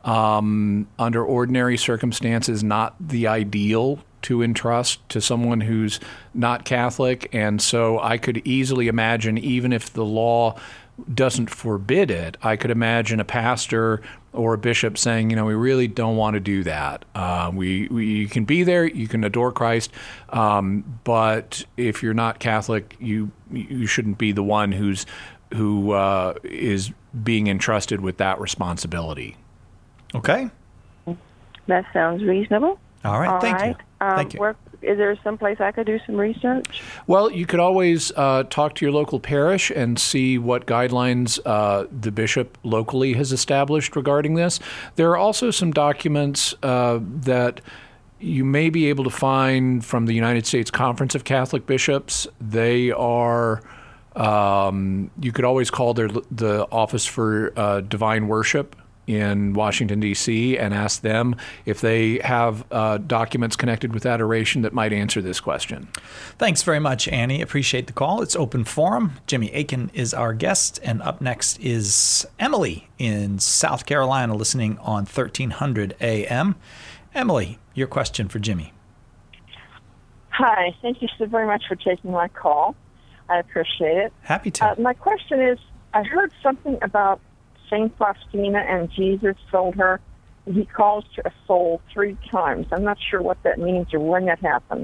Um, under ordinary circumstances, not the ideal to entrust to someone who's not Catholic. And so I could easily imagine, even if the law doesn't forbid it, I could imagine a pastor or a bishop saying, you know, we really don't want to do that. Uh, we, we you can be there, you can adore Christ, um, but if you're not Catholic, you you shouldn't be the one who's who uh, is being entrusted with that responsibility. Okay. That sounds reasonable. All right. All Thank right. you. Um, Thank you. Where, is there some place I could do some research? Well, you could always uh, talk to your local parish and see what guidelines uh, the bishop locally has established regarding this. There are also some documents uh, that you may be able to find from the United States Conference of Catholic Bishops. They are, um, you could always call their the Office for uh, Divine Worship in Washington, D C, and ask them if they have uh, documents connected with adoration that might answer this question. Thanks very much, Annie. Appreciate the call. It's open forum. Jimmy Akin is our guest, and up next is Emily in South Carolina, listening on thirteen hundred A M. Emily, your question for Jimmy. Hi. Thank you so very much for taking my call. I appreciate it. Happy to. Uh, my question is, I heard something about Saint Faustina and Jesus told her he calls to a soul three times. I'm not sure what that means or when that happened.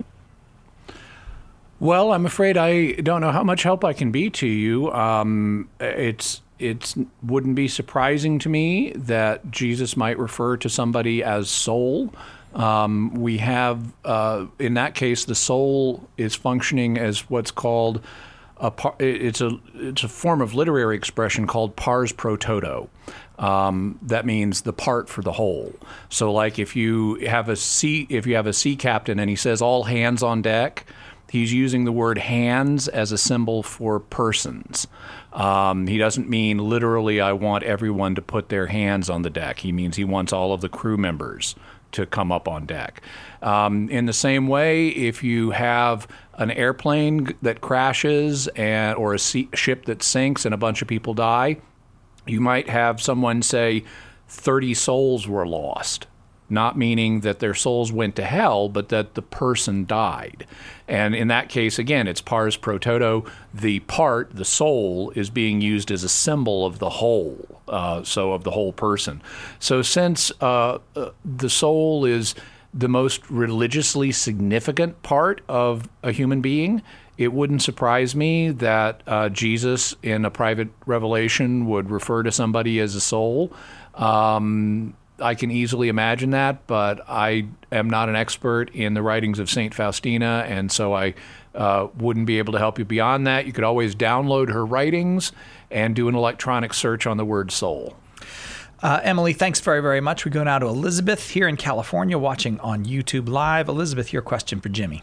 Well, I'm afraid I don't know how much help I can be to you. Um, it's it's wouldn't be surprising to me that Jesus might refer to somebody as soul. Um, we have, uh, in that case, the soul is functioning as what's called A par, it's a it's a form of literary expression called pars pro toto. Um, that means the part for the whole. So, like if you have a sea if you have a sea captain and he says all hands on deck, he's using the word hands as a symbol for persons. Um, he doesn't mean literally I want everyone to put their hands on the deck. He means he wants all of the crew members to come up on deck. Um, in the same way, if you have an airplane that crashes and or a sea, ship that sinks and a bunch of people die, you might have someone say thirty souls were lost, not meaning that their souls went to hell, but that the person died. And in that case, again, it's pars pro toto. The part, the soul, is being used as a symbol of the whole, uh, so of the whole person. So since uh, uh, the soul is the most religiously significant part of a human being, it wouldn't surprise me that uh, Jesus, in a private revelation, would refer to somebody as a soul. Um, I can easily imagine that, but I am not an expert in the writings of Saint Faustina, and so I uh, wouldn't be able to help you beyond that. You could always download her writings and do an electronic search on the word soul. Uh, Emily, thanks very, very much. We go now to Elizabeth here in California watching on YouTube Live. Elizabeth, your question for Jimmy.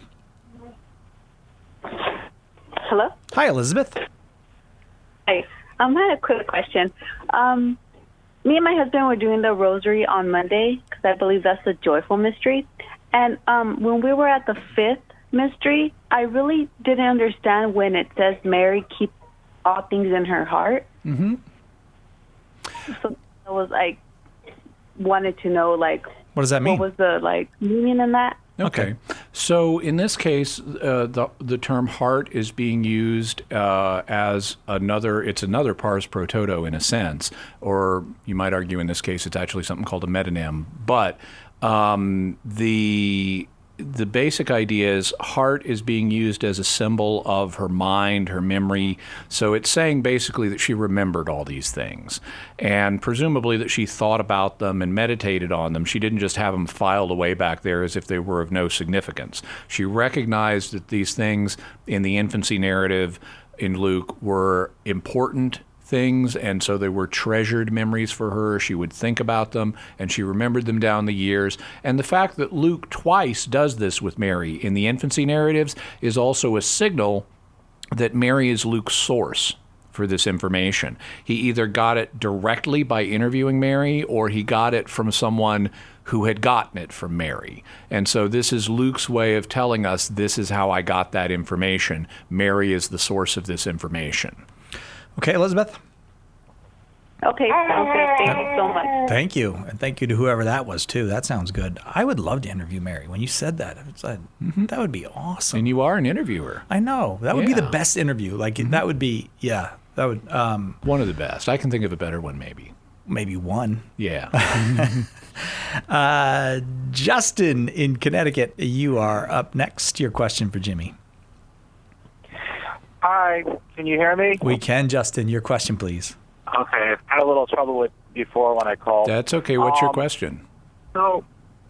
Hello? Hi, Elizabeth. Hi. Um, I had a quick question. Um, me and my husband were doing the rosary on Monday because I believe that's the joyful mystery. And um, when we were at the fifth mystery, I really didn't understand when it says Mary keep all things in her heart. Mm-hmm. So I was like, wanted to know, like, what does that mean? What was the, like, meaning in that? Okay. So in this case, uh, the the term heart is being used uh, as another, it's another pars pro toto in a sense, or you might argue in this case it's actually something called a metonym. But um, the the basic idea is heart is being used as a symbol of her mind, her memory. So it's saying basically that she remembered all these things, and presumably that she thought about them and meditated on them. She didn't just have them filed away back there as if they were of no significance. She recognized that these things in the infancy narrative in Luke were important things, and so they were treasured memories for her. She would think about them, and she remembered them down the years. And the fact that Luke twice does this with Mary in the infancy narratives is also a signal that Mary is Luke's source for this information. He either got it directly by interviewing Mary, or he got it from someone who had gotten it from Mary. And so this is Luke's way of telling us, this is how I got that information. Mary is the source of this information. Okay, Elizabeth? Okay, sounds good. Thank you so much. Thank you. And thank you to whoever that was, too. That sounds good. I would love to interview Mary. When you said that, I was like, mm-hmm. that would be awesome. And you are an interviewer. I know. That would Yeah. be the best interview. Like, mm-hmm. that would be, yeah, that would. Um, one of the best. I can think of a better one, maybe. Maybe one. Yeah. uh, Justin in Connecticut, you are up next. Your question for Jimmy. Hi, can you hear me? We can, Justin. Your question, please. Okay, I had a little trouble with before when I called. That's okay. What's um, your question? So,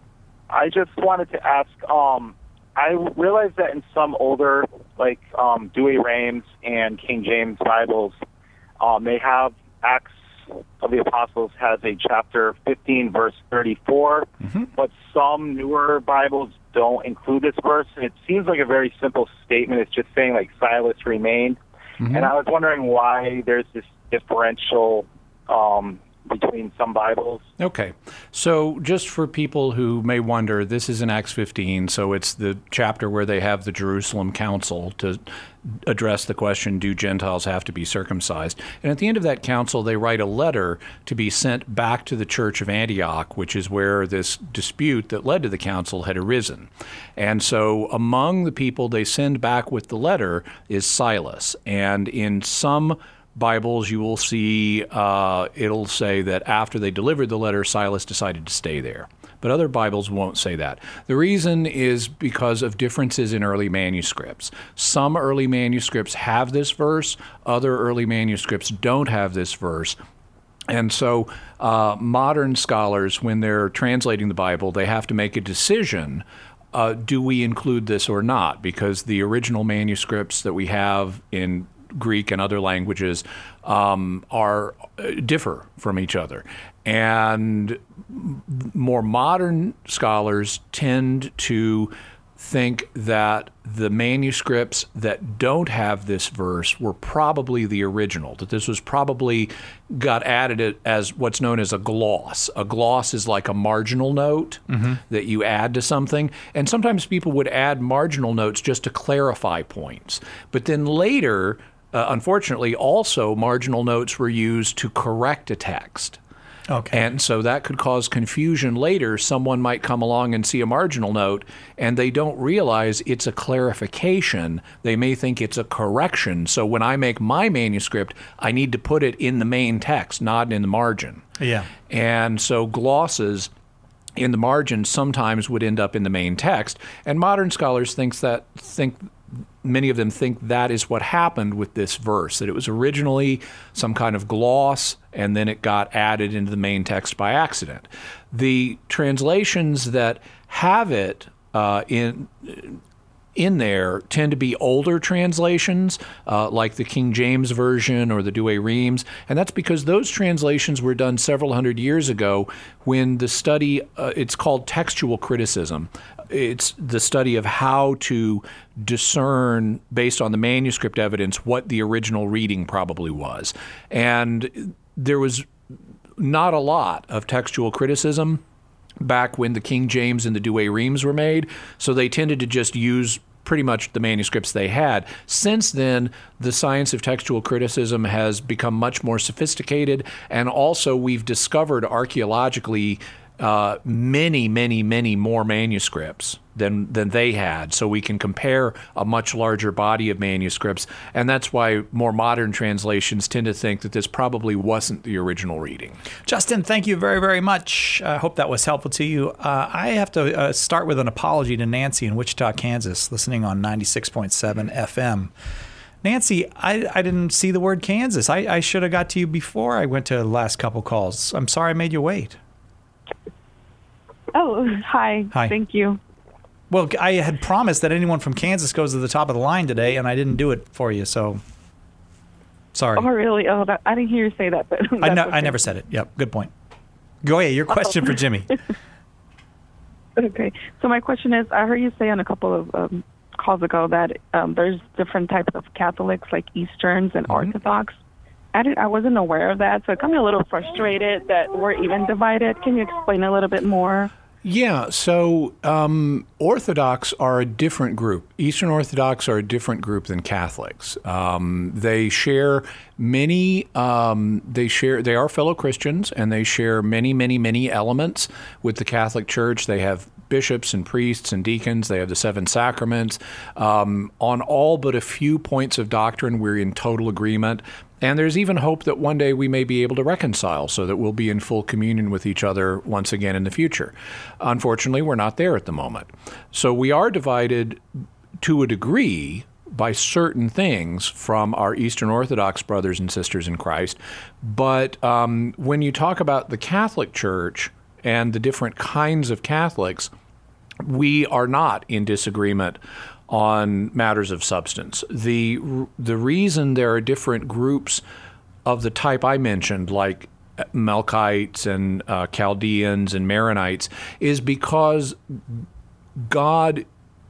I just wanted to ask, um, I realized that in some older, like um, Douay Rheims and King James Bibles, um, they have Acts of the Apostles has a chapter fifteen, verse thirty-four, mm-hmm. but some newer Bibles don't include this verse. And it seems like a very simple statement. It's just saying, like, Silas remained. Mm-hmm. And I was wondering why there's this differential um, between some Bibles. Okay. So just for people who may wonder, this is in Acts fifteen, so it's the chapter where they have the Jerusalem Council to address the question, do Gentiles have to be circumcised? And at the end of that council, they write a letter to be sent back to the Church of Antioch, which is where this dispute that led to the council had arisen. And so among the people they send back with the letter is Silas. And in some Bibles, you will see uh, it'll say that after they delivered the letter, Silas decided to stay there. But other Bibles won't say that. The reason is because of differences in early manuscripts. Some early manuscripts have this verse, other early manuscripts don't have this verse. And so uh, modern scholars, when they're translating the Bible, they have to make a decision. Uh, do we include this or not? Because the original manuscripts that we have in Greek and other languages um, are uh, differ from each other. And more modern scholars tend to think that the manuscripts that don't have this verse were probably the original, that this was probably got added as what's known as a gloss. A gloss is like a marginal note mm-hmm. that you add to something. And sometimes people would add marginal notes just to clarify points. But then later, uh, unfortunately, also marginal notes were used to correct a text. Okay. And so that could cause confusion later. Someone might come along and see a marginal note, and they don't realize it's a clarification. They may think it's a correction. So when I make my manuscript, I need to put it in the main text, not in the margin. Yeah. And so glosses in the margin sometimes would end up in the main text. And modern scholars think that think many of them think that is what happened with this verse, that it was originally some kind of gloss and then it got added into the main text by accident. The translations that have it uh, in in there tend to be older translations, uh, like the King James Version or the Douay-Rheims, and that's because those translations were done several hundred years ago when the study, uh, it's called textual criticism. It's the study of how to discern, based on the manuscript evidence, what the original reading probably was. And there was not a lot of textual criticism back when the King James and the Douay-Rheims were made, so they tended to just use pretty much the manuscripts they had. Since then, the science of textual criticism has become much more sophisticated, and also we've discovered archaeologically uh, many, many, many more manuscripts than than they had, so we can compare a much larger body of manuscripts, and that's why more modern translations tend to think that this probably wasn't the original reading. Justin, thank you very, very much. I uh, hope that was helpful to you. Uh, I have to uh, start with an apology to Nancy in Wichita, Kansas, listening on ninety-six point seven F M. Nancy, I, I didn't see the word Kansas. I, I should have got to you before I went to the last couple calls. I'm sorry I made you wait. Oh, hi. Hi. Thank you. Well, I had promised that anyone from Kansas goes to the top of the line today, and I didn't do it for you, so sorry. Oh, really? Oh, that, I didn't hear you say that. But I, no, okay. I never said it. Yep, good point. Go ahead. Your question oh. for Jimmy. Okay. So my question is, I heard you say on a couple of um, calls ago that um, there's different types of Catholics, like Easterns and mm-hmm. Orthodox. I, didn't, I wasn't aware of that, so it got me a little frustrated that we're even divided. Can you explain a little bit more? Yeah, so um, Orthodox are a different group. Eastern Orthodox are a different group than Catholics. Um, they share many, um, they share, they are fellow Christians, and they share many, many, many elements with the Catholic Church. They have bishops and priests and deacons. They have the seven sacraments. Um, on all but a few points of doctrine, we're in total agreement. And there's even hope that one day we may be able to reconcile so that we'll be in full communion with each other once again in the future. Unfortunately, we're not there at the moment. So we are divided to a degree by certain things from our Eastern Orthodox brothers and sisters in Christ. But um, when you talk about the Catholic Church and the different kinds of Catholics, we are not in disagreement on matters of substance. The the reason there are different groups of the type I mentioned, like Melkites and uh, Chaldeans and Maronites, is because God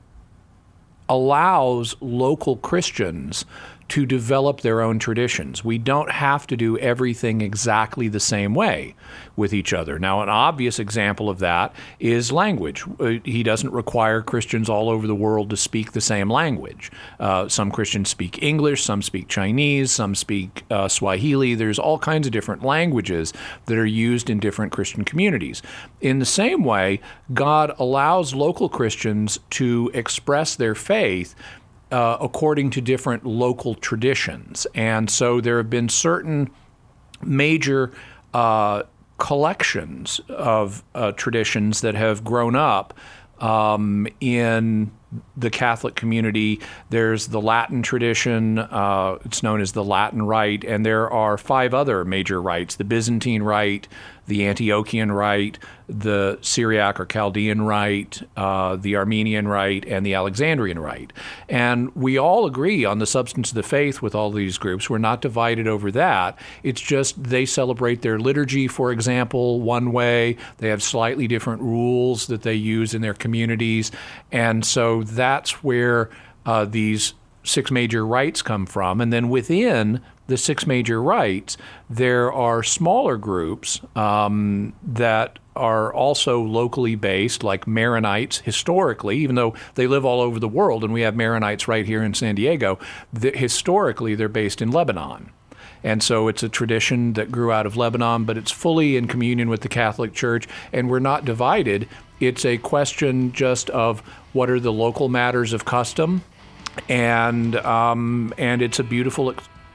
allows local Christians to develop their own traditions. We don't have to do everything exactly the same way with each other. Now, an obvious example of that is language. He doesn't require Christians all over the world to speak the same language. Uh, some Christians speak English, some speak Chinese, some speak uh, Swahili. There's all kinds of different languages that are used in different Christian communities. In the same way, God allows local Christians to express their faith Uh, according to different local traditions. And so there have been certain major uh, collections of uh, traditions that have grown up um, in the Catholic community. There's the Latin tradition, uh, it's known as the Latin Rite, and there are five other major rites: the Byzantine Rite, the Antiochian Rite, the Syriac or Chaldean Rite, uh, the Armenian Rite, and the Alexandrian Rite. And we all agree on the substance of the faith with all these groups. We're not divided over that. It's just they celebrate their liturgy, for example, one way. They have slightly different rules that they use in their communities. And so that's where uh, these six major rites come from. And then within the six major rites, there are smaller groups um, that are also locally based, like Maronites historically, even though they live all over the world, and we have Maronites right here in San Diego. The, historically, they're based in Lebanon. And so it's a tradition that grew out of Lebanon, but it's fully in communion with the Catholic Church, and we're not divided. It's a question just of what are the local matters of custom, and um, and it's a beautiful ex-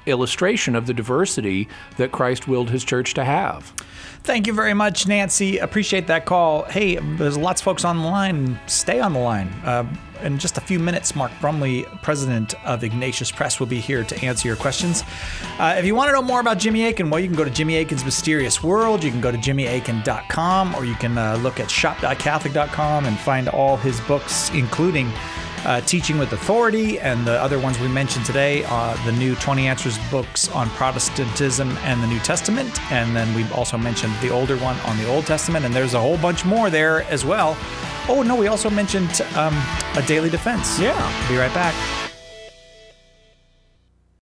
illustration of the diversity that Christ willed his church to have. Thank you very much, Nancy. Appreciate that call. Hey, there's lots of folks on the line. Stay on the line. Uh, in just a few minutes, Mark Brumley, president of Ignatius Press, will be here to answer your questions. Uh, if you want to know more about Jimmy Akin, well, you can go to Jimmy Akin's Mysterious World. You can go to jimmy akin dot com, or you can uh, look at shop dot catholic dot com and find all his books, including Uh, Teaching with Authority and the other ones we mentioned today, uh, the new twenty Answers books on Protestantism and the New Testament. And then we also mentioned the older one on the Old Testament, and there's a whole bunch more there as well. Oh, no, we also mentioned um, A Daily Defense. Yeah. Be right back.